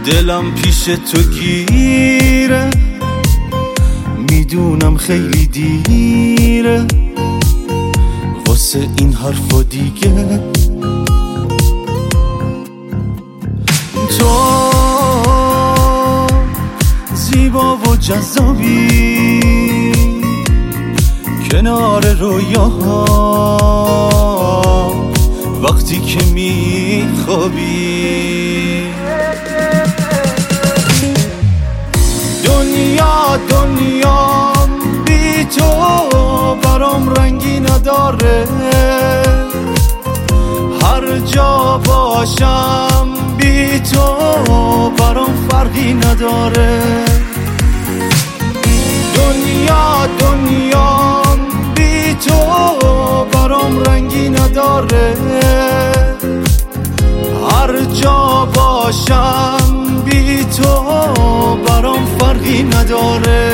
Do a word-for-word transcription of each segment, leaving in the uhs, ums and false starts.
دلم پیش تو گیره، میدونم خیلی دیره واسه این حرفا دیگه. تو زیبا و جذابی کنار رویاها وقتی که میخوابی. دنیا دنیا بی تو برام رنگی نداره، هر جا باشم بی تو برام فرقی نداره. دنیا دنیا بی تو برام رنگی نداره، هر جا باشم بی تو برام فرقی نداره.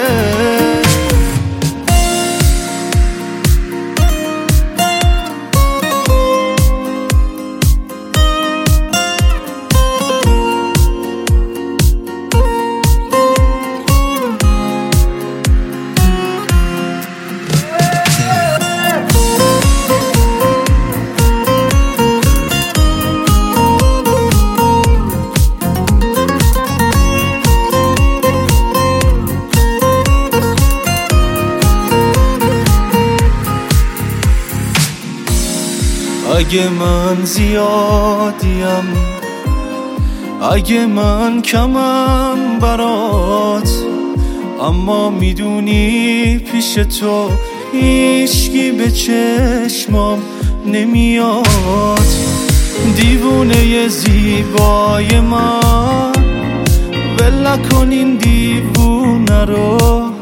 اگه من زیادیم، اگه من کمم برات، اما میدونی پیش تو هیچکی به چشمام نمیاد. دیوونه زیبای من ول نکن این دیوونه رو،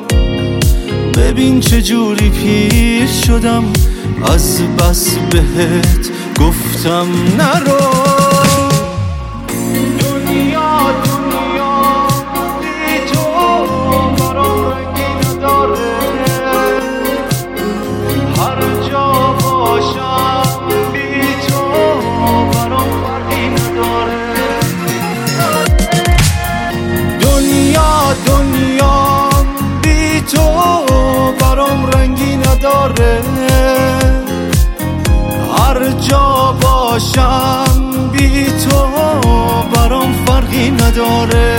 ببین چجوری پیر شدم از بس بهت گفتم نرو. دنیا دنیا بی تو برام رنگی نداره، هر جا باشم بی تو برام فرقی نداره. دنیا دنیا بی تو برام رنگی نداره، هر جا باشم بی تو برام فرقی نداره.